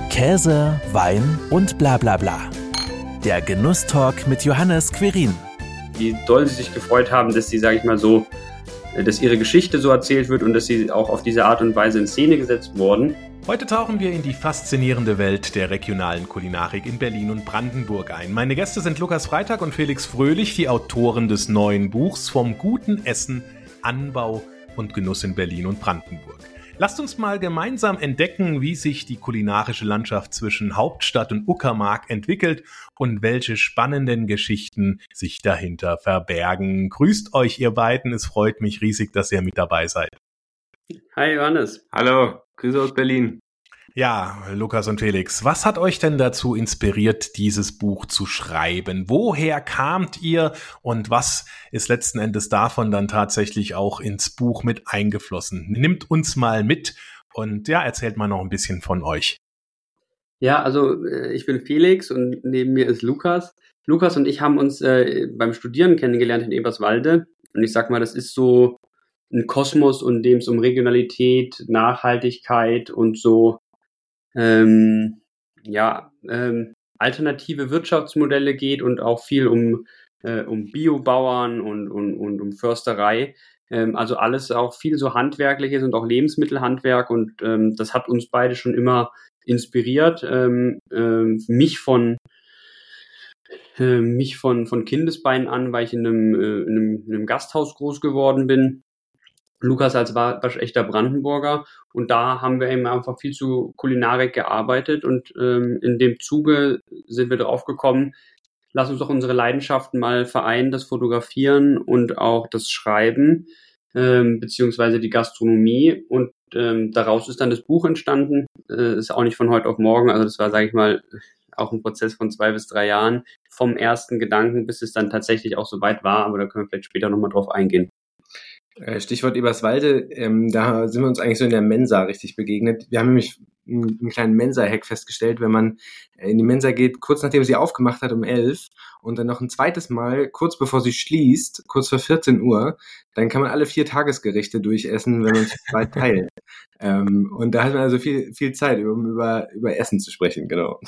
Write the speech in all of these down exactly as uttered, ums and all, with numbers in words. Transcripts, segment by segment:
Käse, Wein und bla bla bla. Der Genusstalk mit Johannes Quirin. Wie doll sie sich gefreut haben, dass sie, sage ich mal so, dass ihre Geschichte so erzählt wird und dass sie auch auf diese Art und Weise in Szene gesetzt wurden. Heute tauchen wir in die faszinierende Welt der regionalen Kulinarik in Berlin und Brandenburg ein. Meine Gäste sind Lukas Freitag und Felix Fröhlich, die Autoren des neuen Buchs Vom guten Essen, Anbau und Genuss in Berlin und Brandenburg. Lasst uns mal gemeinsam entdecken, wie sich die kulinarische Landschaft zwischen Hauptstadt und Uckermark entwickelt und welche spannenden Geschichten sich dahinter verbergen. Grüßt euch ihr beiden, es freut mich riesig, dass ihr mit dabei seid. Hi Johannes. Hallo, Grüße aus Berlin. Ja, Lukas und Felix, was hat euch denn dazu inspiriert, dieses Buch zu schreiben? Woher kamt ihr und was ist letzten Endes davon dann tatsächlich auch ins Buch mit eingeflossen? Nimmt uns mal mit und ja, erzählt mal noch ein bisschen von euch. Ja, also ich bin Felix und neben mir ist Lukas. Lukas und ich haben uns äh, beim Studieren kennengelernt in Eberswalde und ich sag mal, das ist so ein Kosmos, in dem es um Regionalität, Nachhaltigkeit und so ähm, ja ähm, alternative Wirtschaftsmodelle geht und auch viel um äh, um Biobauern und, und, und um Försterei. Ähm, also alles auch viel so Handwerkliches und auch Lebensmittelhandwerk und ähm, das hat uns beide schon immer inspiriert. Ähm, ähm, mich von äh, mich von von Kindesbeinen an, weil ich in einem, äh, in einem, in einem Gasthaus groß geworden bin. Lukas als waschechter Brandenburger und da haben wir eben einfach viel zu Kulinarik gearbeitet und ähm, in dem Zuge sind wir drauf gekommen, lass uns doch unsere Leidenschaften mal vereinen, das Fotografieren und auch das Schreiben ähm, beziehungsweise die Gastronomie und ähm, daraus ist dann das Buch entstanden, äh, ist auch nicht von heute auf morgen, also das war, sage ich mal, auch ein Prozess von zwei bis drei Jahren vom ersten Gedanken, bis es dann tatsächlich auch soweit war, aber da können wir vielleicht später nochmal drauf eingehen. Stichwort Eberswalde, ähm, da sind wir uns eigentlich so in der Mensa richtig begegnet. Wir haben nämlich einen, einen kleinen Mensa-Hack festgestellt, wenn man in die Mensa geht, kurz nachdem sie aufgemacht hat um elf und dann noch ein zweites Mal, kurz bevor sie schließt, kurz vor vierzehn Uhr, dann kann man alle vier Tagesgerichte durchessen, wenn man sich zwei teilt. Ähm, und da hat man also viel viel Zeit, um über über Essen zu sprechen, genau.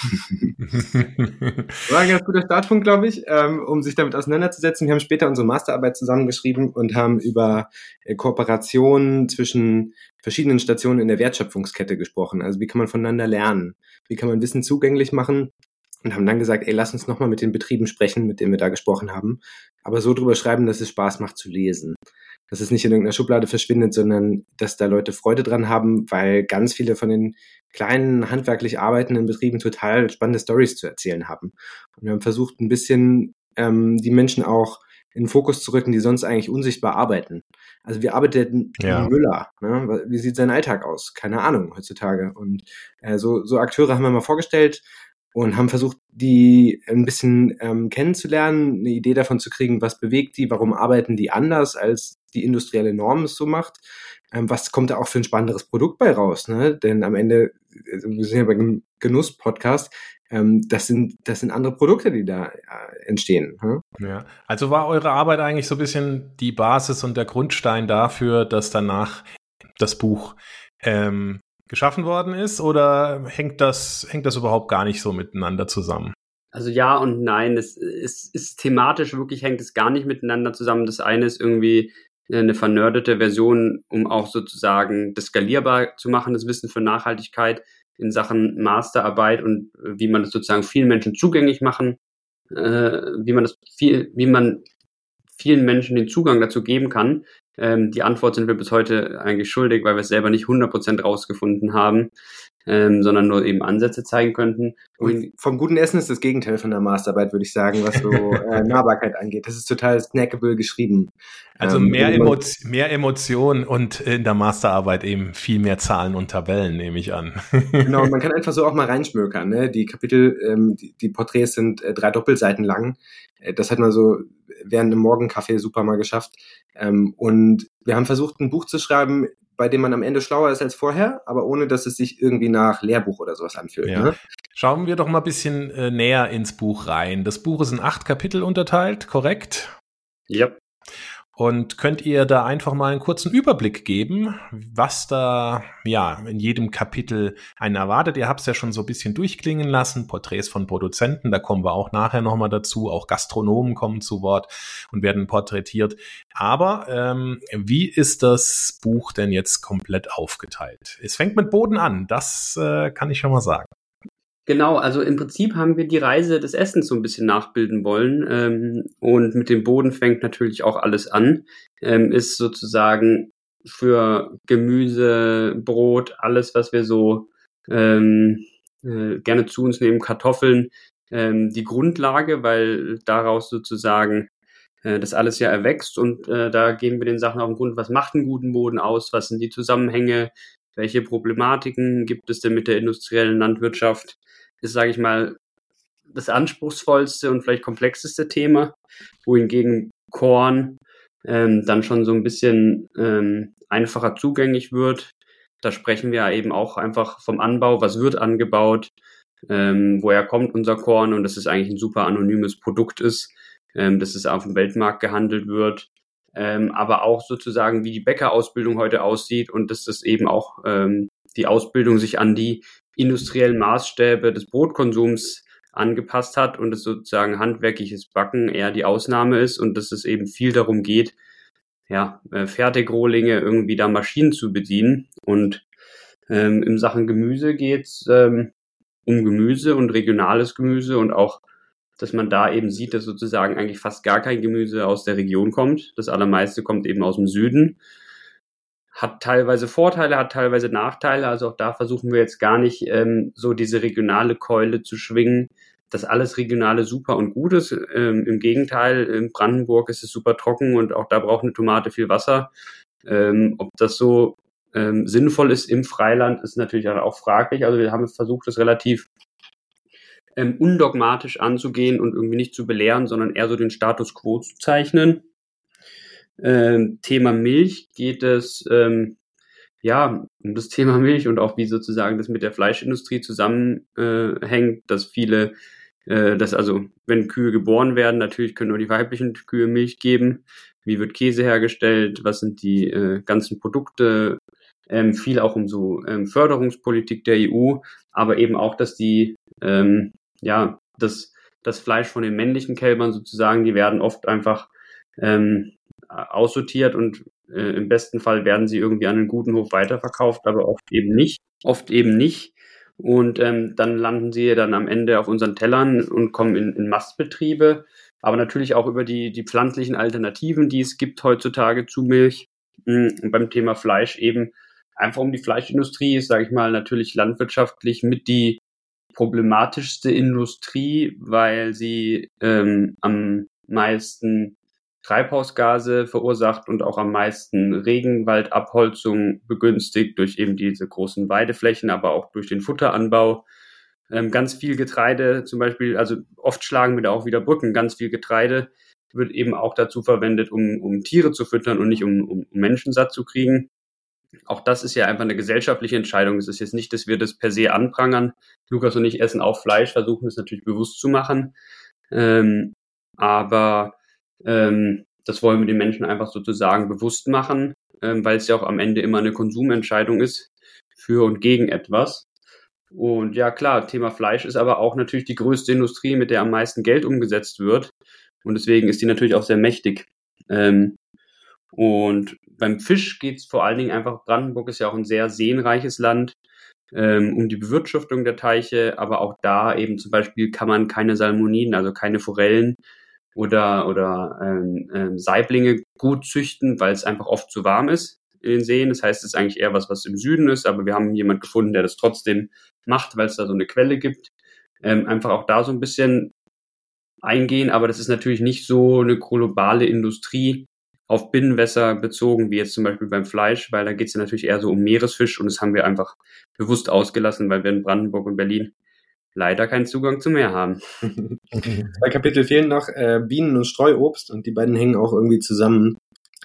War ein ganz guter Startpunkt, glaube ich, ähm, um sich damit auseinanderzusetzen. Wir haben später unsere Masterarbeit zusammengeschrieben und haben über äh, Kooperationen zwischen verschiedenen Stationen in der Wertschöpfungskette gesprochen. Also wie kann man voneinander lernen? Wie kann man Wissen zugänglich machen? Und haben dann gesagt, ey, lass uns nochmal mit den Betrieben sprechen, mit denen wir da gesprochen haben, aber so drüber schreiben, dass es Spaß macht zu lesen. Dass es nicht in irgendeiner Schublade verschwindet, sondern dass da Leute Freude dran haben, weil ganz viele von den kleinen, handwerklich arbeitenden Betrieben total spannende Storys zu erzählen haben. Und wir haben versucht, ein bisschen ähm, die Menschen auch in den Fokus zu rücken, die sonst eigentlich unsichtbar arbeiten. Also wir arbeiten Ja. Müller, ne? Wie sieht sein Alltag aus? Keine Ahnung heutzutage. Und äh, so, so Akteure haben wir mal vorgestellt und haben versucht, die ein bisschen ähm, kennenzulernen, eine Idee davon zu kriegen, was bewegt die, warum arbeiten die anders, als die industrielle Norm es so macht. Ähm, was kommt da auch für ein spannenderes Produkt bei raus? Ne? Denn am Ende, wir sind ja beim Genuss-Podcast, ähm, das sind das sind andere Produkte, die da äh, entstehen. Hm? Ja, also war eure Arbeit eigentlich so ein bisschen die Basis und der Grundstein dafür, dass danach das Buch ähm, geschaffen worden ist, oder hängt das, hängt das überhaupt gar nicht so miteinander zusammen? Also ja und nein, es ist, ist thematisch wirklich hängt es gar nicht miteinander zusammen. Das eine ist irgendwie eine vernördete Version, um auch sozusagen das skalierbar zu machen, das Wissen für Nachhaltigkeit in Sachen Masterarbeit und wie man das sozusagen vielen Menschen zugänglich machen, äh, wie man das viel, wie man vielen Menschen den Zugang dazu geben kann. Ähm, die Antwort sind wir bis heute eigentlich schuldig, weil wir es selber nicht hundert Prozent rausgefunden haben, ähm, sondern nur eben Ansätze zeigen könnten. Und vom guten Essen ist das Gegenteil von der Masterarbeit, würde ich sagen, was so äh, Nahbarkeit angeht. Das ist total snackable geschrieben. Also ähm, mehr, man, Emo- mehr Emotion und in der Masterarbeit eben viel mehr Zahlen und Tabellen, nehme ich an. Genau, man kann einfach so auch mal reinschmökern. Ne? Die Kapitel, ähm, die, die Porträts sind äh, drei Doppelseiten lang. Äh, das hat man so während einem Morgenkaffee super mal geschafft. Ähm, und wir haben versucht, ein Buch zu schreiben, bei dem man am Ende schlauer ist als vorher, aber ohne, dass es sich irgendwie nach Lehrbuch oder sowas anfühlt. Ja. Ne? Schauen wir doch mal ein bisschen äh, näher ins Buch rein. Das Buch ist in acht Kapitel unterteilt, korrekt? Ja. Und könnt ihr da einfach mal einen kurzen Überblick geben, was da ja in jedem Kapitel einen erwartet? Ihr habt es ja schon so ein bisschen durchklingen lassen, Porträts von Produzenten, da kommen wir auch nachher nochmal dazu. Auch Gastronomen kommen zu Wort und werden porträtiert. Aber ähm, wie ist das Buch denn jetzt komplett aufgeteilt? Es fängt mit Boden an, das äh, kann ich schon mal sagen. Genau, also im Prinzip haben wir die Reise des Essens so ein bisschen nachbilden wollen, ähm, und mit dem Boden fängt natürlich auch alles an, ähm, ist sozusagen für Gemüse, Brot, alles, was wir so ähm, äh, gerne zu uns nehmen, Kartoffeln, ähm, die Grundlage, weil daraus sozusagen äh, das alles ja erwächst und äh, da gehen wir den Sachen auf den Grund, was macht einen guten Boden aus, was sind die Zusammenhänge, welche Problematiken gibt es denn mit der industriellen Landwirtschaft? Ist, sage ich mal, das anspruchsvollste und vielleicht komplexeste Thema, wohingegen Korn ähm, dann schon so ein bisschen ähm, einfacher zugänglich wird. Da sprechen wir eben auch einfach vom Anbau, was wird angebaut, ähm, woher kommt unser Korn und dass es eigentlich ein super anonymes Produkt ist, ähm, dass es auf dem Weltmarkt gehandelt wird, ähm, aber auch sozusagen, wie die Bäckerausbildung heute aussieht und dass das eben auch ähm, die Ausbildung sich an die industriellen Maßstäbe des Brotkonsums angepasst hat und es sozusagen handwerkliches Backen eher die Ausnahme ist und dass es eben viel darum geht, ja, Fertigrohlinge irgendwie da Maschinen zu bedienen. Und ähm, in Sachen Gemüse geht's ähm, um Gemüse und regionales Gemüse und auch, dass man da eben sieht, dass sozusagen eigentlich fast gar kein Gemüse aus der Region kommt. Das allermeiste kommt eben aus dem Süden. Hat teilweise Vorteile, hat teilweise Nachteile. Also auch da versuchen wir jetzt gar nicht ähm, so diese regionale Keule zu schwingen, dass alles Regionale super und gut ist. Ähm, Im Gegenteil, in Brandenburg ist es super trocken und auch da braucht eine Tomate viel Wasser. Ähm, ob das so ähm, sinnvoll ist im Freiland, ist natürlich auch fraglich. Also wir haben versucht, das relativ ähm, undogmatisch anzugehen und irgendwie nicht zu belehren, sondern eher so den Status quo zu zeichnen. Ähm, Thema Milch geht es ähm, ja um das Thema Milch und auch wie sozusagen das mit der Fleischindustrie zusammenhängt, äh, dass viele, äh, dass also wenn Kühe geboren werden, natürlich können nur die weiblichen Kühe Milch geben. Wie wird Käse hergestellt? Was sind die äh, ganzen Produkte? Ähm, viel auch um so ähm, Förderungspolitik der E U, aber eben auch, dass die ähm, ja das das Fleisch von den männlichen Kälbern sozusagen, die werden oft einfach ähm, aussortiert und äh, im besten Fall werden sie irgendwie an einen guten Hof weiterverkauft, aber oft eben nicht. Oft eben nicht. Und ähm, dann landen sie dann am Ende auf unseren Tellern und kommen in, in Mastbetriebe, aber natürlich auch über die, die pflanzlichen Alternativen, die es gibt heutzutage zu Milch. Und beim Thema Fleisch eben einfach um die Fleischindustrie ist, sage ich mal, natürlich landwirtschaftlich mit die problematischste Industrie, weil sie ähm, am meisten Treibhausgase verursacht und auch am meisten Regenwaldabholzung begünstigt durch eben diese großen Weideflächen, aber auch durch den Futteranbau. Ähm, ganz viel Getreide zum Beispiel, also oft schlagen wir da auch wieder Brücken, ganz viel Getreide wird eben auch dazu verwendet, um, um Tiere zu füttern und nicht um, um Menschen satt zu kriegen. Auch das ist ja einfach eine gesellschaftliche Entscheidung. Es ist jetzt nicht, dass wir das per se anprangern. Lukas und ich essen auch Fleisch, versuchen es natürlich bewusst zu machen. Ähm, aber ähm, das wollen wir den Menschen einfach sozusagen bewusst machen, ähm, weil es ja auch am Ende immer eine Konsumentscheidung ist für und gegen etwas. Und ja klar, Thema Fleisch ist aber auch natürlich die größte Industrie, mit der am meisten Geld umgesetzt wird. Und deswegen ist die natürlich auch sehr mächtig. Ähm, und beim Fisch geht es vor allen Dingen einfach, Brandenburg ist ja auch ein sehr seenreiches Land, ähm, um die Bewirtschaftung der Teiche, aber auch da eben zum Beispiel kann man keine Salmoniden, also keine Forellen oder, oder ähm, ähm, Saiblinge gut züchten, weil es einfach oft zu warm ist in den Seen. Das heißt, es ist eigentlich eher was, was im Süden ist, aber wir haben jemanden gefunden, der das trotzdem macht, weil es da so eine Quelle gibt. Ähm, einfach auch da so ein bisschen eingehen, aber das ist natürlich nicht so eine globale Industrie auf Binnenwässer bezogen, wie jetzt zum Beispiel beim Fleisch, weil da geht es ja natürlich eher so um Meeresfisch und das haben wir einfach bewusst ausgelassen, weil wir in Brandenburg und Berlin leider keinen Zugang zum Meer haben. Zwei Kapitel fehlen noch, äh, Bienen und Streuobst, und die beiden hängen auch irgendwie zusammen.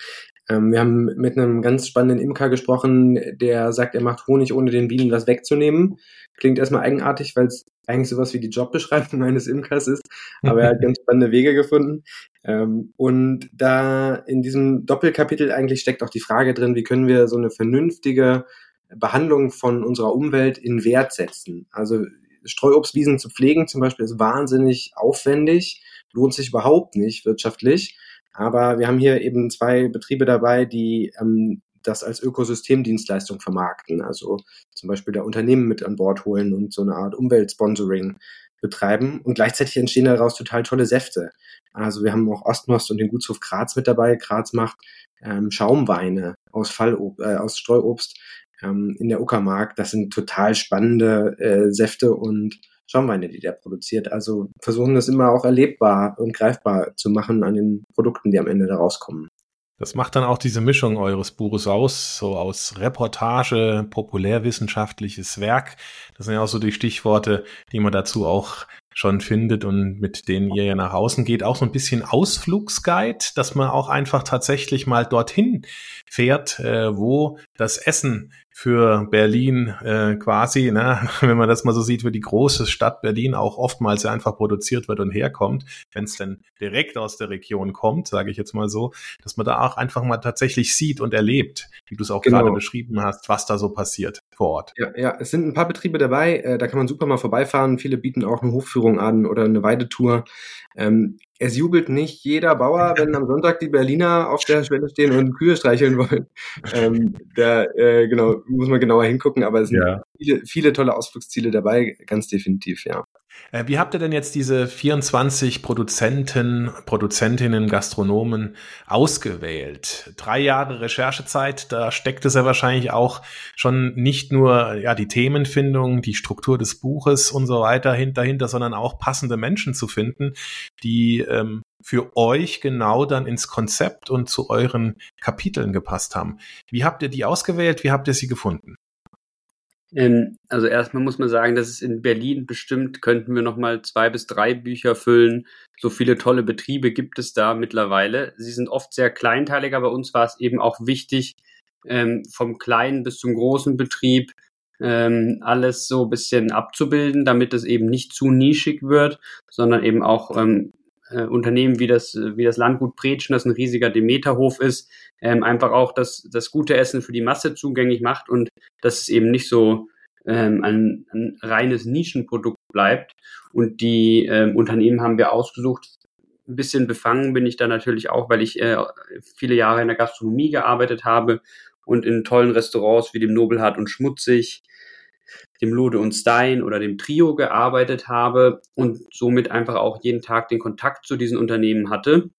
Ähm, wir haben mit einem ganz spannenden Imker gesprochen, der sagt, er macht Honig, ohne den Bienen was wegzunehmen. Klingt erstmal eigenartig, weil es eigentlich sowas wie die Jobbeschreibung eines Imkers ist, aber er hat ganz spannende Wege gefunden. Ähm, und da in diesem Doppelkapitel eigentlich steckt auch die Frage drin, wie können wir so eine vernünftige Behandlung von unserer Umwelt in Wert setzen. Also Streuobstwiesen zu pflegen zum Beispiel ist wahnsinnig aufwendig, lohnt sich überhaupt nicht wirtschaftlich. Aber wir haben hier eben zwei Betriebe dabei, die ähm, das als Ökosystemdienstleistung vermarkten. Also zum Beispiel da Unternehmen mit an Bord holen und so eine Art Umweltsponsoring betreiben. Und gleichzeitig entstehen daraus total tolle Säfte. Also wir haben auch Ostmost und den Gutshof Graz mit dabei. Graz macht ähm, Schaumweine aus Fallob- äh, aus Streuobst ähm, in der Uckermark. Das sind total spannende äh, Säfte und Schaumweine, die der produziert. Also versuchen das immer auch erlebbar und greifbar zu machen an den Produkten, die am Ende da rauskommen. Das macht dann auch diese Mischung eures Buches aus, so aus Reportage, populärwissenschaftliches Werk. Das sind ja auch so die Stichworte, die man dazu auch schon findet und mit denen ihr ja nach außen geht. Auch so ein bisschen Ausflugsguide, dass man auch einfach tatsächlich mal dorthin fährt, äh, wo das Essen für Berlin äh, quasi, ne, wenn man das mal so sieht, für die große Stadt Berlin auch oftmals einfach produziert wird und herkommt, wenn es denn direkt aus der Region kommt, sage ich jetzt mal so, dass man da auch einfach mal tatsächlich sieht und erlebt, wie du es auch Genau. gerade beschrieben hast, was da so passiert vor Ort. Ja, ja, es sind ein paar Betriebe dabei, äh, da kann man super mal vorbeifahren. Viele bieten auch eine Hofführung an oder eine Weidetour. Ähm, es jubelt nicht jeder Bauer, wenn am Sonntag die Berliner auf der Schwelle stehen und Kühe streicheln wollen. Ähm, da äh, genau muss man genauer hingucken, aber es sind Ja. viele, viele tolle Ausflugsziele dabei, ganz definitiv, ja. Äh, wie habt ihr denn jetzt diese vierundzwanzig Produzenten, Produzentinnen, Gastronomen ausgewählt? Drei Jahre Recherchezeit, da steckt es ja wahrscheinlich auch schon nicht nur ja die Themenfindung, die Struktur des Buches und so weiter dahinter, sondern auch passende Menschen zu finden, die ähm, für euch genau dann ins Konzept und zu euren Kapiteln gepasst haben. Wie habt ihr die ausgewählt? Wie habt ihr sie gefunden? Ähm, also erstmal muss man sagen, dass es in Berlin bestimmt, könnten wir nochmal zwei bis drei Bücher füllen. So viele tolle Betriebe gibt es da mittlerweile. Sie sind oft sehr kleinteilig, aber uns war es eben auch wichtig, ähm, vom kleinen bis zum großen Betrieb ähm, alles so ein bisschen abzubilden, damit es eben nicht zu nischig wird, sondern eben auch ähm, äh, Unternehmen wie das, wie das Landgut Pretschen, das ein riesiger Demeterhof ist, ähm, einfach auch das, das gute Essen für die Masse zugänglich macht und dass es eben nicht so ähm, ein, ein reines Nischenprodukt bleibt. Und die ähm, Unternehmen haben wir ausgesucht. Ein bisschen befangen bin ich da natürlich auch, weil ich äh, viele Jahre in der Gastronomie gearbeitet habe und in tollen Restaurants wie dem Nobelhart und Schmutzig, dem Lode und Stein oder dem Trio gearbeitet habe und somit einfach auch jeden Tag den Kontakt zu diesen Unternehmen hatte.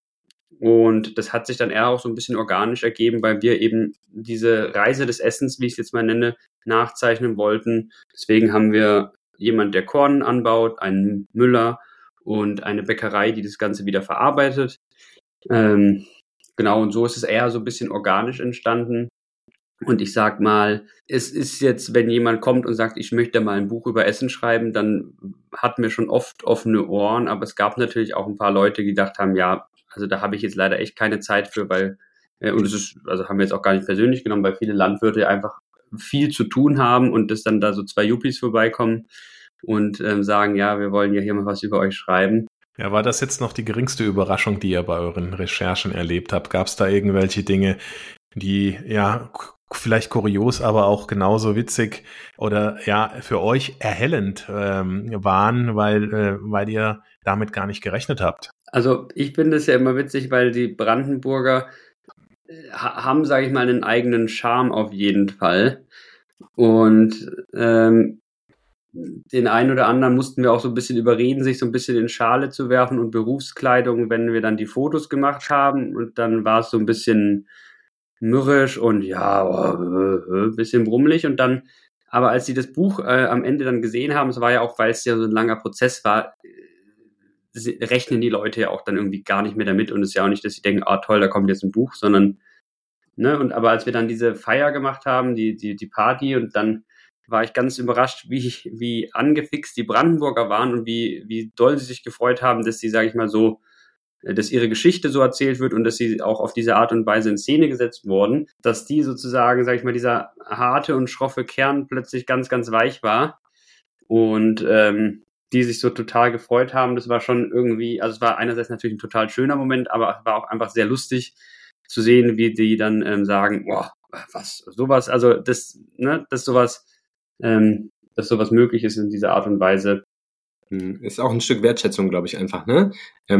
Und das hat sich dann eher auch so ein bisschen organisch ergeben, weil wir eben diese Reise des Essens, wie ich es jetzt mal nenne, nachzeichnen wollten. Deswegen haben wir jemand, der Korn anbaut, einen Müller und eine Bäckerei, die das Ganze wieder verarbeitet. Ähm, genau, und so ist es eher so ein bisschen organisch entstanden. Und ich sag mal, es ist jetzt, wenn jemand kommt und sagt, ich möchte mal ein Buch über Essen schreiben, dann hatten wir schon oft offene Ohren, aber es gab natürlich auch ein paar Leute, die gedacht haben, ja, also da habe ich jetzt leider echt keine Zeit für, weil, äh, und es ist, also haben wir jetzt auch gar nicht persönlich genommen, weil viele Landwirte einfach viel zu tun haben und dass dann da so zwei Yuppies vorbeikommen und ähm, sagen, ja, wir wollen ja hier mal was über euch schreiben. Ja, war das jetzt noch die geringste Überraschung, die ihr bei euren Recherchen erlebt habt? Gab es da irgendwelche Dinge, die ja vielleicht kurios, aber auch genauso witzig oder ja für euch erhellend ähm, waren, weil äh, weil ihr damit gar nicht gerechnet habt? Also ich finde es ja immer witzig, weil die Brandenburger ha- haben, sage ich mal, einen eigenen Charme auf jeden Fall. Und ähm, den einen oder anderen mussten wir auch so ein bisschen überreden, sich so ein bisschen in Schale zu werfen und Berufskleidung, wenn wir dann die Fotos gemacht haben. Und dann war es so ein bisschen mürrisch und ja, oh, ein bisschen brummelig. Und dann, aber als sie das Buch äh, am Ende dann gesehen haben, es war ja auch, weil es ja so ein langer Prozess war, sie, rechnen die Leute ja auch dann irgendwie gar nicht mehr damit. Und es ist ja auch nicht, dass sie denken, ah toll, da kommt jetzt ein Buch, sondern, ne, und aber als wir dann diese Feier gemacht haben, die, die, die Party, und dann war ich ganz überrascht, wie, wie angefixt die Brandenburger waren und wie, wie doll sie sich gefreut haben, dass sie, sage ich mal, so dass ihre Geschichte so erzählt wird und dass sie auch auf diese Art und Weise in Szene gesetzt wurden, dass die sozusagen, sag ich mal, dieser harte und schroffe Kern plötzlich ganz, ganz weich war und ähm, die sich so total gefreut haben. Das war schon irgendwie, also es war einerseits natürlich ein total schöner Moment, aber es war auch einfach sehr lustig zu sehen, wie die dann ähm, sagen, boah, was, sowas, also das, ne, dass sowas, ähm, dass sowas möglich ist in dieser Art und Weise. Ist auch ein Stück Wertschätzung, glaube ich, einfach, ne?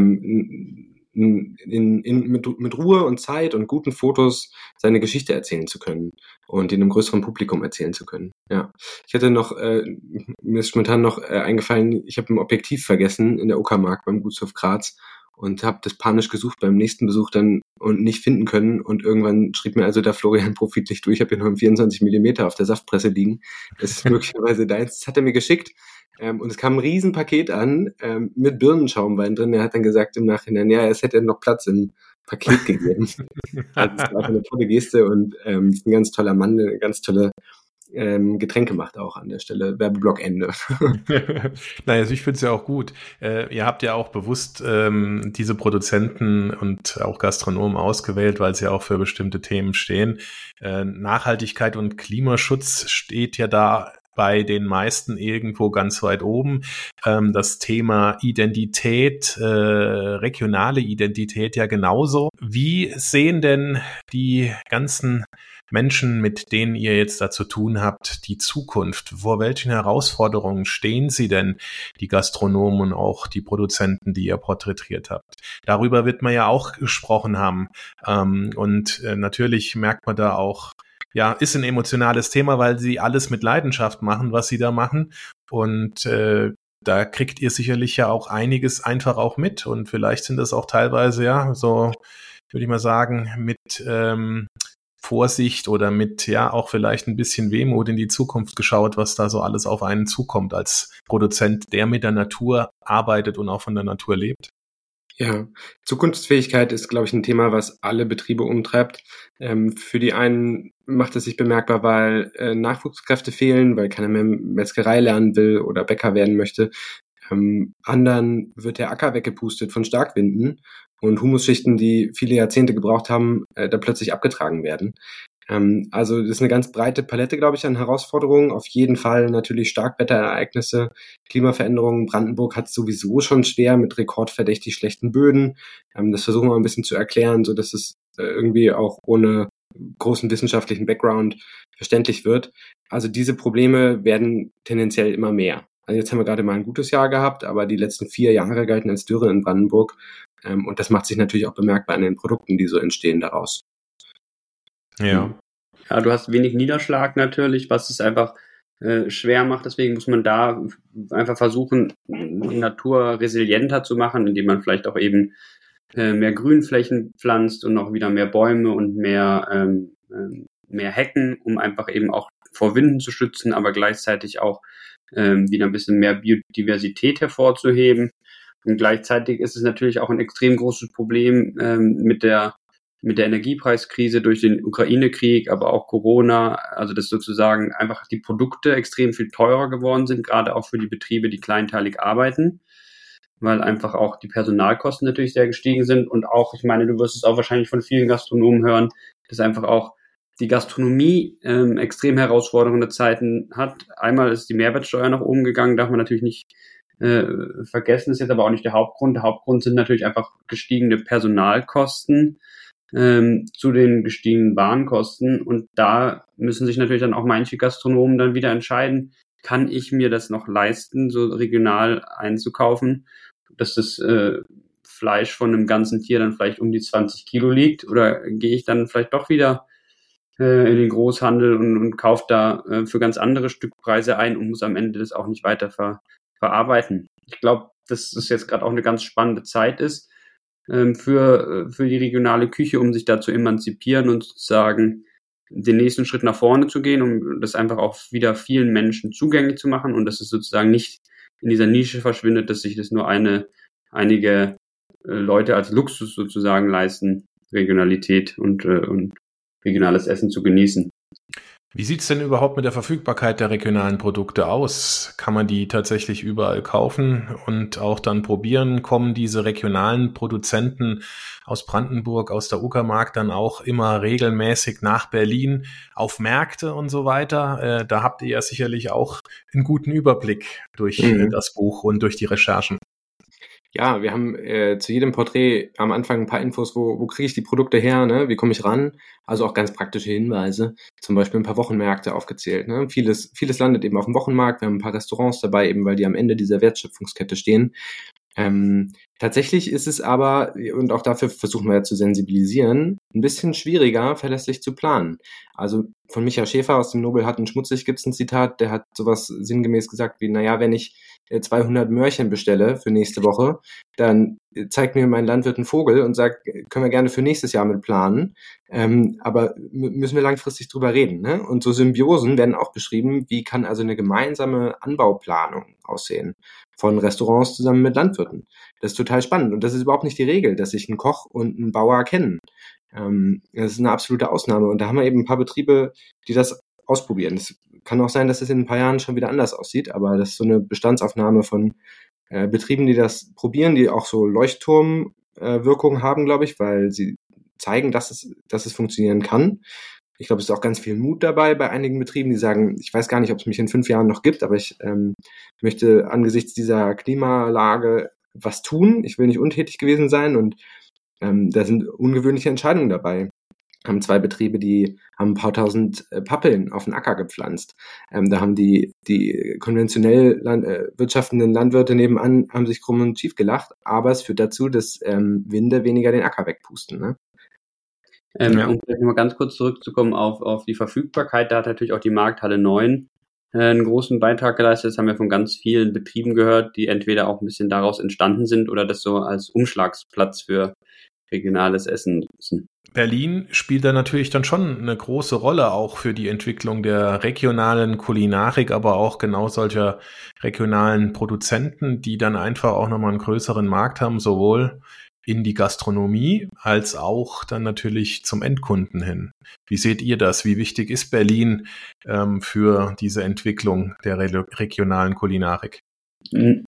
Ähm, in, in, mit, mit Ruhe und Zeit und guten Fotos seine Geschichte erzählen zu können und in einem größeren Publikum erzählen zu können. Ja, ich hatte noch, äh, mir ist spontan noch äh, eingefallen, ich habe ein Objektiv vergessen in der Uckermark beim Gutshof Graz und habe das panisch gesucht beim nächsten Besuch dann und nicht finden können und irgendwann schrieb mir also der Florian profitlich durch, ich habe hier noch einen vierundzwanzig Millimeter auf der Saftpresse liegen, das ist möglicherweise deins, das hat er mir geschickt. Ähm, und es kam ein Riesenpaket an ähm, mit Birnenschaumwein drin. Er hat dann gesagt im Nachhinein, ja, es hätte noch Platz im Paket gegeben. Also das war eine tolle Geste und ähm, ist ein ganz toller Mann, eine ganz tolle ähm, Getränke macht auch an der Stelle. Werbeblock Ende. Naja, also ich finde es ja auch gut. Äh, ihr habt ja auch bewusst ähm, diese Produzenten und auch Gastronomen ausgewählt, weil sie auch für bestimmte Themen stehen. Äh, Nachhaltigkeit und Klimaschutz steht ja da bei den meisten irgendwo ganz weit oben. Ähm, das Thema Identität, äh, regionale Identität ja genauso. Wie sehen denn die ganzen Menschen, mit denen ihr jetzt da zu tun habt, die Zukunft? Vor welchen Herausforderungen stehen sie denn, die Gastronomen und auch die Produzenten, die ihr porträtiert habt? Darüber wird man ja auch gesprochen haben. Ähm, und äh, natürlich merkt man da auch, ja, ist ein emotionales Thema, weil sie alles mit Leidenschaft machen, was sie da machen. Und äh, da kriegt ihr sicherlich ja auch einiges einfach auch mit. Und vielleicht sind das auch teilweise, ja, so würde ich mal sagen, mit ähm, Vorsicht oder mit, ja, auch vielleicht ein bisschen Wehmut in die Zukunft geschaut, was da so alles auf einen zukommt als Produzent, der mit der Natur arbeitet und auch von der Natur lebt. Ja, Zukunftsfähigkeit ist, glaube ich, ein Thema, was alle Betriebe umtreibt. Ähm, für die einen macht es sich bemerkbar, weil äh, Nachwuchskräfte fehlen, weil keiner mehr Metzgerei lernen will oder Bäcker werden möchte. Ähm, anderen wird der Acker weggepustet von Starkwinden und Humusschichten, die viele Jahrzehnte gebraucht haben, äh, da plötzlich abgetragen werden. Ähm, also das ist eine ganz breite Palette, glaube ich, an Herausforderungen. Auf jeden Fall natürlich Starkwetterereignisse, Klimaveränderungen. Brandenburg hat es sowieso schon schwer mit rekordverdächtig schlechten Böden. Ähm, das versuchen wir ein bisschen zu erklären, so dass es äh, irgendwie auch ohne großen wissenschaftlichen Background verständlich wird. Also diese Probleme werden tendenziell immer mehr. Also jetzt haben wir gerade mal ein gutes Jahr gehabt, aber die letzten vier Jahre galten als Dürre in Brandenburg. Ähm, und das macht sich natürlich auch bemerkbar an den Produkten, die so entstehen daraus. Ja. Ja, du hast wenig Niederschlag natürlich, was es einfach äh, schwer macht. Deswegen muss man da einfach versuchen, die Natur resilienter zu machen, indem man vielleicht auch eben äh, mehr Grünflächen pflanzt und auch wieder mehr Bäume und mehr, ähm, äh, mehr Hecken, um einfach eben auch vor Winden zu schützen, aber gleichzeitig auch ähm, wieder ein bisschen mehr Biodiversität hervorzuheben. Und gleichzeitig ist es natürlich auch ein extrem großes Problem ähm, mit der mit der Energiepreiskrise durch den Ukraine-Krieg, aber auch Corona, also dass sozusagen einfach die Produkte extrem viel teurer geworden sind, gerade auch für die Betriebe, die kleinteilig arbeiten, weil einfach auch die Personalkosten natürlich sehr gestiegen sind und auch, ich meine, du wirst es auch wahrscheinlich von vielen Gastronomen hören, dass einfach auch die Gastronomie ähm, extrem herausfordernde Zeiten hat. Einmal ist die Mehrwertsteuer nach oben gegangen, darf man natürlich nicht äh, vergessen, ist jetzt aber auch nicht der Hauptgrund. Der Hauptgrund sind natürlich einfach gestiegene Personalkosten, Ähm, zu den gestiegenen Warenkosten, und da müssen sich natürlich dann auch manche Gastronomen dann wieder entscheiden, kann ich mir das noch leisten, so regional einzukaufen, dass das äh, Fleisch von einem ganzen Tier dann vielleicht um die zwanzig Kilo liegt, oder gehe ich dann vielleicht doch wieder äh, in den Großhandel und, und kaufe da äh, für ganz andere Stückpreise ein und muss am Ende das auch nicht weiter ver verarbeiten. Ich glaube, dass das jetzt gerade auch eine ganz spannende Zeit ist für, für die regionale Küche, um sich da zu emanzipieren und sozusagen den nächsten Schritt nach vorne zu gehen, um das einfach auch wieder vielen Menschen zugänglich zu machen und dass es sozusagen nicht in dieser Nische verschwindet, dass sich das nur eine, einige Leute als Luxus sozusagen leisten, Regionalität und, und regionales Essen zu genießen. Wie sieht's denn überhaupt mit der Verfügbarkeit der regionalen Produkte aus? Kann man die tatsächlich überall kaufen und auch dann probieren? Kommen diese regionalen Produzenten aus Brandenburg, aus der Uckermark dann auch immer regelmäßig nach Berlin auf Märkte und so weiter? Äh, da habt ihr ja sicherlich auch einen guten Überblick durch äh, Mhm. das Buch und durch die Recherchen. Ja, wir haben äh, zu jedem Porträt am Anfang ein paar Infos, wo, wo kriege ich die Produkte her, ne? Wie komme ich ran? Also auch ganz praktische Hinweise, zum Beispiel ein paar Wochenmärkte aufgezählt. Ne? Vieles, vieles landet eben auf dem Wochenmarkt, wir haben ein paar Restaurants dabei, eben weil die am Ende dieser Wertschöpfungskette stehen. Ähm, tatsächlich ist es aber, und auch dafür versuchen wir ja zu sensibilisieren, ein bisschen schwieriger, verlässlich zu planen. Also von Michael Schäfer aus dem Nobel Hart und Schmutzig gibt es ein Zitat, der hat sowas sinngemäß gesagt wie, naja, wenn ich äh, zweihundert Möhrchen bestelle für nächste Woche, dann äh, zeigt mir mein Landwirt einen Vogel und sagt, äh, können wir gerne für nächstes Jahr mit planen, ähm, aber m- müssen wir langfristig drüber reden. Ne? Und so Symbiosen werden auch beschrieben, wie kann also eine gemeinsame Anbauplanung aussehen von Restaurants zusammen mit Landwirten. Das ist total spannend und das ist überhaupt nicht die Regel, dass sich ein Koch und ein Bauer kennen. Ähm, das ist eine absolute Ausnahme und da haben wir eben ein paar Betriebe, die das ausprobieren. Es kann auch sein, dass es in ein paar Jahren schon wieder anders aussieht, aber das ist so eine Bestandsaufnahme von äh, Betrieben, die das probieren, die auch so Leuchtturmwirkungen äh, haben, glaube ich, weil sie zeigen, dass es, dass es funktionieren kann. Ich glaube, es ist auch ganz viel Mut dabei bei einigen Betrieben, die sagen, ich weiß gar nicht, ob es mich in fünf Jahren noch gibt, aber ich ähm, möchte angesichts dieser Klimalage was tun. Ich will nicht untätig gewesen sein und ähm, da sind ungewöhnliche Entscheidungen dabei. Haben zwei Betriebe, die haben ein paar tausend äh, Pappeln auf den Acker gepflanzt. Ähm, da haben die die konventionell land, äh, wirtschaftenden Landwirte nebenan haben sich krumm und schief gelacht, aber es führt dazu, dass ähm, Winde weniger den Acker wegpusten. Ne? Ähm, Ja. um vielleicht nochmal ganz kurz zurückzukommen auf, auf die Verfügbarkeit, da hat natürlich auch die Markthalle neun äh, einen großen Beitrag geleistet. Das haben wir von ganz vielen Betrieben gehört, die entweder auch ein bisschen daraus entstanden sind oder das so als Umschlagsplatz für regionales Essen nutzen. Berlin spielt da natürlich dann schon eine große Rolle auch für die Entwicklung der regionalen Kulinarik, aber auch genau solcher regionalen Produzenten, die dann einfach auch nochmal einen größeren Markt haben, sowohl in die Gastronomie als auch dann natürlich zum Endkunden hin. Wie seht ihr das? Wie wichtig ist Berlin ähm, für diese Entwicklung der re- regionalen Kulinarik? Mhm.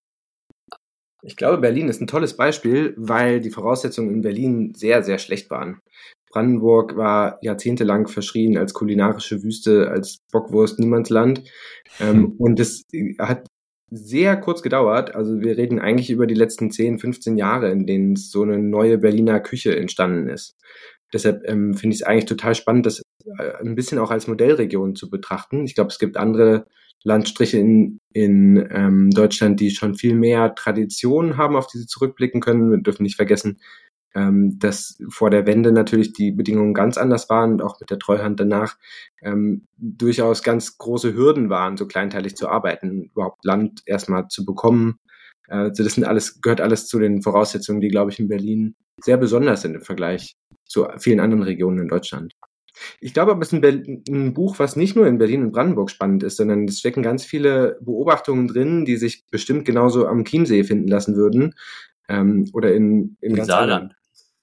Ich glaube, Berlin ist ein tolles Beispiel, weil die Voraussetzungen in Berlin sehr, sehr schlecht waren. Brandenburg war jahrzehntelang verschrien als kulinarische Wüste, als Bockwurst-Niemandsland. Ähm, und es hat sehr kurz gedauert. Also wir reden eigentlich über die letzten zehn, fünfzehn Jahre, in denen so eine neue Berliner Küche entstanden ist. Deshalb ähm, finde ich es eigentlich total spannend, das äh, ein bisschen auch als Modellregion zu betrachten. Ich glaube, es gibt andere Landstriche in, in ähm, Deutschland, die schon viel mehr Tradition haben, auf die sie zurückblicken können. Wir dürfen nicht vergessen, ähm, dass vor der Wende natürlich die Bedingungen ganz anders waren und auch mit der Treuhand danach ähm, durchaus ganz große Hürden waren, so kleinteilig zu arbeiten, überhaupt Land erstmal zu bekommen. Also das sind alles, gehört alles zu den Voraussetzungen, die, glaube ich, in Berlin sehr besonders sind im Vergleich zu vielen anderen Regionen in Deutschland. Ich glaube aber, es ist ein, Be- ein Buch, was nicht nur in Berlin und Brandenburg spannend ist, sondern es stecken ganz viele Beobachtungen drin, die sich bestimmt genauso am Chiemsee finden lassen würden. Ähm, oder in, in Im ganz Saarland.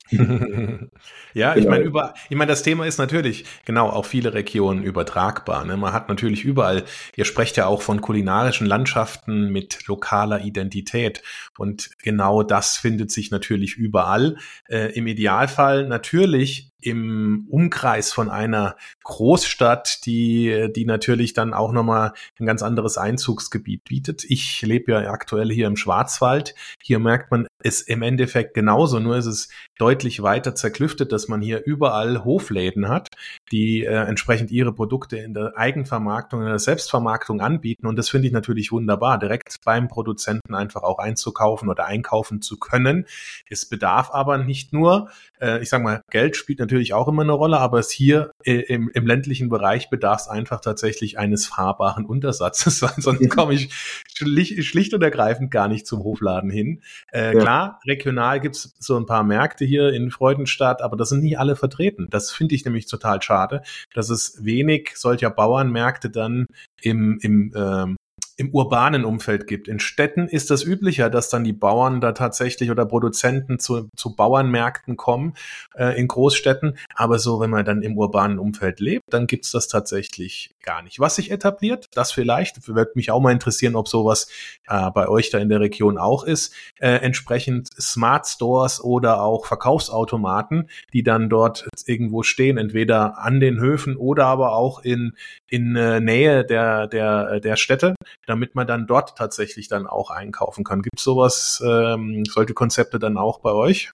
Ja, ich Genau. meine, über, ich meine, das Thema ist natürlich genau auf viele Regionen übertragbar. Ne? Man hat natürlich überall, ihr sprecht ja auch von kulinarischen Landschaften mit lokaler Identität und genau das findet sich natürlich überall. Äh, im Idealfall natürlich im Umkreis von einer Großstadt, die, die natürlich dann auch nochmal ein ganz anderes Einzugsgebiet bietet. Ich lebe ja aktuell hier im Schwarzwald. Hier merkt man es im Endeffekt genauso, nur ist es deutlich weiter zerklüftet, dass man hier überall Hofläden hat, die äh, entsprechend ihre Produkte in der Eigenvermarktung, in der Selbstvermarktung anbieten. Und das finde ich natürlich wunderbar, direkt beim Produzenten einfach auch einzukaufen oder einkaufen zu können. Es bedarf aber nicht nur, äh, ich sage mal, Geld spielt natürlich auch immer eine Rolle, aber es hier äh, im, im ländlichen Bereich bedarf es einfach tatsächlich eines fahrbaren Untersatzes, sonst komme ich schlicht, schlicht und ergreifend gar nicht zum Hofladen hin. Äh, Ja. Klar, regional gibt's so ein paar Märkte hier in Freudenstadt, aber das sind nie alle vertreten. Das finde ich nämlich total schade, dass es wenig solcher Bauernmärkte dann im, im ähm, im urbanen Umfeld gibt. In Städten ist das üblicher, dass dann die Bauern da tatsächlich oder Produzenten zu, zu Bauernmärkten kommen, äh, in Großstädten. Aber so, wenn man dann im urbanen Umfeld lebt, dann gibt's das tatsächlich gar nicht. Was sich etabliert, das vielleicht, würde mich auch mal interessieren, ob sowas äh, bei euch da in der Region auch ist, äh, entsprechend Smart Stores oder auch Verkaufsautomaten, die dann dort irgendwo stehen, entweder an den Höfen oder aber auch in, in äh, Nähe der, der, der Städte, damit man dann dort tatsächlich dann auch einkaufen kann. Gibt es sowas, ähm, solche Konzepte dann auch bei euch?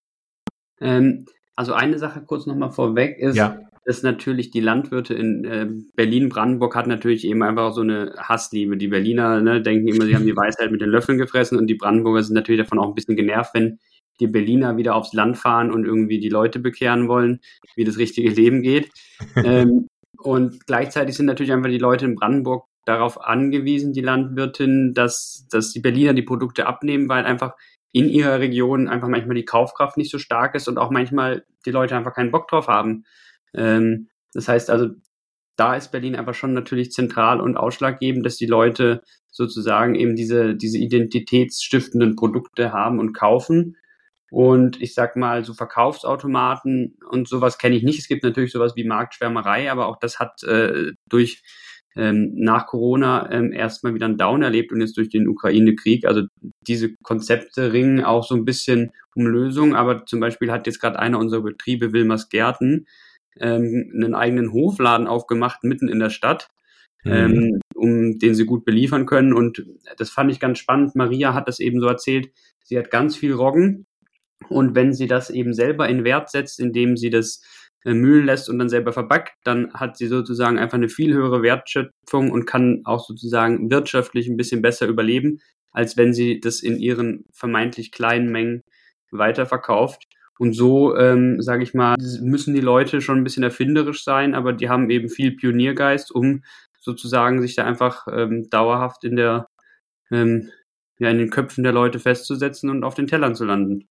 Ähm, also eine Sache kurz nochmal vorweg ist, ja. dass natürlich die Landwirte in äh, Berlin, Brandenburg hat natürlich eben einfach so eine Hassliebe. Die Berliner ne, denken immer, sie haben die Weisheit mit den Löffeln gefressen und die Brandenburger sind natürlich davon auch ein bisschen genervt, wenn die Berliner wieder aufs Land fahren und irgendwie die Leute bekehren wollen, wie das richtige Leben geht. ähm, und gleichzeitig sind natürlich einfach die Leute in Brandenburg darauf angewiesen, die Landwirtinnen, dass, dass die Berliner die Produkte abnehmen, weil einfach in ihrer Region einfach manchmal die Kaufkraft nicht so stark ist und auch manchmal die Leute einfach keinen Bock drauf haben. Ähm, das heißt also, da ist Berlin einfach schon natürlich zentral und ausschlaggebend, dass die Leute sozusagen eben diese, diese identitätsstiftenden Produkte haben und kaufen. Und ich sag mal, so Verkaufsautomaten und sowas kenne ich nicht. Es gibt natürlich sowas wie Marktschwärmerei, aber auch das hat äh, durch Ähm, nach Corona ähm, erstmal wieder einen Down erlebt und jetzt durch den Ukraine-Krieg. Also diese Konzepte ringen auch so ein bisschen um Lösungen, aber zum Beispiel hat jetzt gerade einer unserer Betriebe, Wilmersgärten, ähm, einen eigenen Hofladen aufgemacht, mitten in der Stadt, mhm. ähm, um den sie gut beliefern können. Und das fand ich ganz spannend. Maria hat das eben so erzählt, sie hat ganz viel Roggen und wenn sie das eben selber in Wert setzt, indem sie das mühlen lässt und dann selber verbackt, dann hat sie sozusagen einfach eine viel höhere Wertschöpfung und kann auch sozusagen wirtschaftlich ein bisschen besser überleben, als wenn sie das in ihren vermeintlich kleinen Mengen weiterverkauft. Und so, ähm, sage ich mal, müssen die Leute schon ein bisschen erfinderisch sein, aber die haben eben viel Pioniergeist, um sozusagen sich da einfach ähm, dauerhaft in der ähm, ja, in den Köpfen der Leute festzusetzen und auf den Tellern zu landen.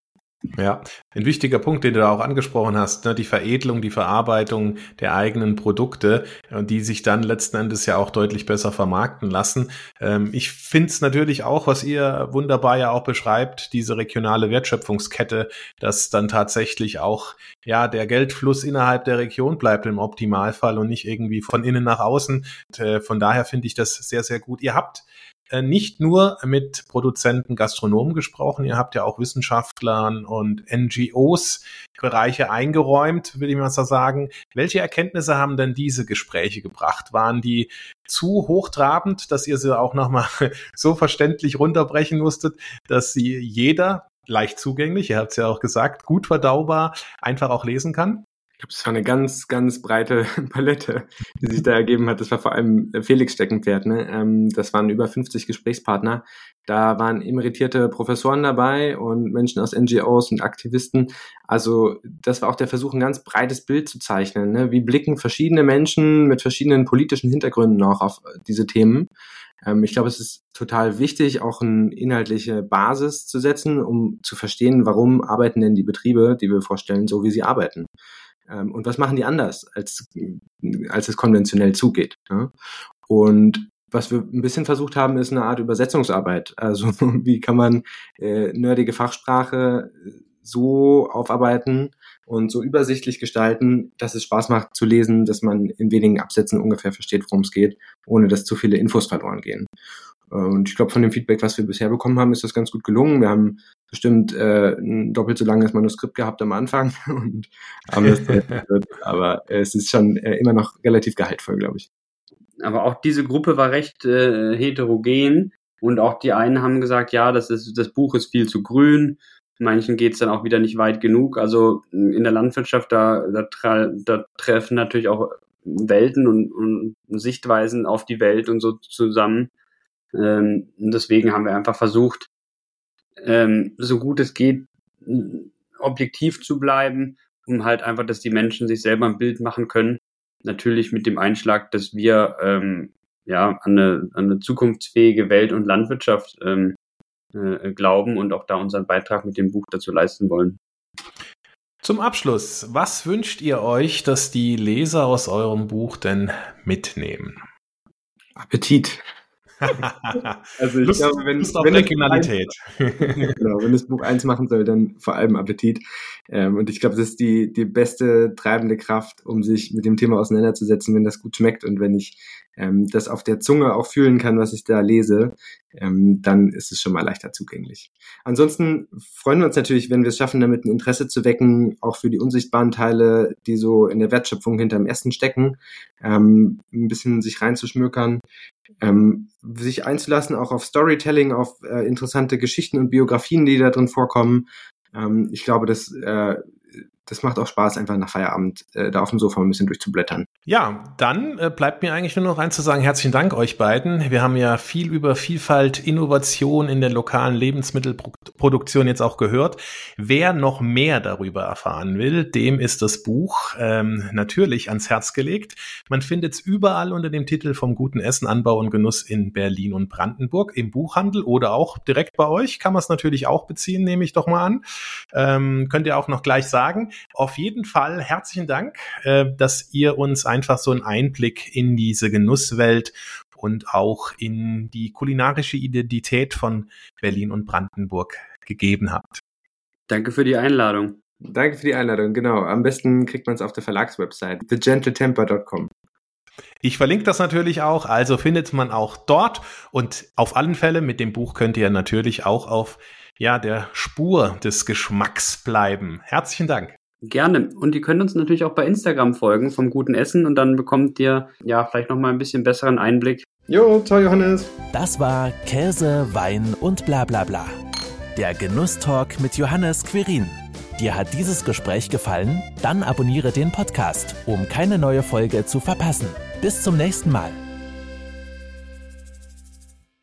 Ja, ein wichtiger Punkt, den du da auch angesprochen hast, ne, die Veredelung, die Verarbeitung der eigenen Produkte, die sich dann letzten Endes ja auch deutlich besser vermarkten lassen. Ähm, ich finde es natürlich auch, was ihr wunderbar ja auch beschreibt, diese regionale Wertschöpfungskette, dass dann tatsächlich auch ja der Geldfluss innerhalb der Region bleibt im Optimalfall und nicht irgendwie von innen nach außen. Und, äh, von daher finde ich das sehr, sehr gut. Ihr habt nicht nur mit Produzenten, Gastronomen gesprochen, ihr habt ja auch Wissenschaftlern und N G Os Bereiche eingeräumt, will ich mal so sagen. Welche Erkenntnisse haben denn diese Gespräche gebracht? Waren die zu hochtrabend, dass ihr sie auch nochmal so verständlich runterbrechen musstet, dass sie jeder leicht zugänglich, ihr habt es ja auch gesagt, gut verdaubar, einfach auch lesen kann? Ich glaube, es war eine ganz, ganz breite Palette, die sich da ergeben hat. Das war vor allem Felix Steckenpferd. Ne? Ähm, das waren über fünfzig Gesprächspartner. Da waren emeritierte Professoren dabei und Menschen aus N G Os und Aktivisten. Also das war auch der Versuch, ein ganz breites Bild zu zeichnen. Ne? Wie blicken verschiedene Menschen mit verschiedenen politischen Hintergründen auch auf diese Themen? Ähm, ich glaube, es ist total wichtig, auch eine inhaltliche Basis zu setzen, um zu verstehen, warum arbeiten denn die Betriebe, die wir vorstellen, so wie sie arbeiten. Und was machen die anders, als, als es konventionell zugeht? Ja? Und was wir ein bisschen versucht haben, ist eine Art Übersetzungsarbeit. Also wie kann man äh, nerdige Fachsprache so aufarbeiten und so übersichtlich gestalten, dass es Spaß macht zu lesen, dass man in wenigen Absätzen ungefähr versteht, worum es geht, ohne dass zu viele Infos verloren gehen. Und ich glaube, von dem Feedback, was wir bisher bekommen haben, ist das ganz gut gelungen. Wir haben bestimmt äh, ein doppelt so langes Manuskript gehabt am Anfang und haben das aber es ist schon äh, immer noch relativ gehaltvoll, glaube ich. Aber auch diese Gruppe war recht äh, heterogen und auch die einen haben gesagt, ja, das ist das Buch ist viel zu grün. Manchen geht es dann auch wieder nicht weit genug. Also in der Landwirtschaft, da, da, tra- da treffen natürlich auch Welten und, und Sichtweisen auf die Welt und so zusammen. Ähm, deswegen haben wir einfach versucht, ähm, so gut es geht, objektiv zu bleiben, um halt einfach, dass die Menschen sich selber ein Bild machen können. Natürlich mit dem Einschlag, dass wir ähm, ja an eine, an eine zukunftsfähige Welt und Landwirtschaft ähm, äh, glauben und auch da unseren Beitrag mit dem Buch dazu leisten wollen. Zum Abschluss, was wünscht ihr euch, dass die Leser aus eurem Buch denn mitnehmen? Appetit. Also ich Lust, glaube, wenn, Lust auf wenn Regionalität. Das Buch eins, genau, wenn das Buch eins machen soll, dann vor allem Appetit. Ähm, und ich glaube, das ist die, die beste treibende Kraft, um sich mit dem Thema auseinanderzusetzen, wenn das gut schmeckt und wenn ich ähm, das auf der Zunge auch fühlen kann, was ich da lese, ähm, dann ist es schon mal leichter zugänglich. Ansonsten freuen wir uns natürlich, wenn wir es schaffen, damit ein Interesse zu wecken, auch für die unsichtbaren Teile, die so in der Wertschöpfung hinterm Essen stecken, ähm, ein bisschen sich reinzuschmökern, ähm, sich einzulassen, auch auf Storytelling, auf äh, interessante Geschichten und Biografien, die da drin vorkommen. Ähm, ich glaube, das, äh, das macht auch Spaß, einfach nach Feierabend äh, da auf dem Sofa ein bisschen durchzublättern. Ja, dann äh, bleibt mir eigentlich nur noch eins zu sagen. Herzlichen Dank euch beiden. Wir haben ja viel über Vielfalt, Innovation in der lokalen Lebensmittelproduktion jetzt auch gehört. Wer noch mehr darüber erfahren will, dem ist das Buch ähm, natürlich ans Herz gelegt. Man findet es überall unter dem Titel Vom guten Essen, Anbau und Genuss in Berlin und Brandenburg im Buchhandel oder auch direkt bei euch. Kann man es natürlich auch beziehen, nehme ich doch mal an. Ähm, könnt ihr auch noch gleich sagen. Auf jeden Fall herzlichen Dank, äh, dass ihr uns einfach so einen Einblick in diese Genusswelt und auch in die kulinarische Identität von Berlin und Brandenburg gegeben habt. Danke für die Einladung. Danke für die Einladung, genau. Am besten kriegt man es auf der Verlagswebsite, the gentle temper dot com. Ich verlinke das natürlich auch, also findet man auch dort und auf allen Fälle mit dem Buch könnt ihr natürlich auch auf ja, der Spur des Geschmacks bleiben. Herzlichen Dank. Gerne. Und ihr könnt uns natürlich auch bei Instagram folgen vom guten Essen und dann bekommt ihr ja vielleicht nochmal ein bisschen besseren Einblick. Jo, ciao Johannes. Das war Käse, Wein und bla bla bla. Der Genusstalk mit Johannes Quirin. Dir hat dieses Gespräch gefallen? Dann abonniere den Podcast, um keine neue Folge zu verpassen. Bis zum nächsten Mal.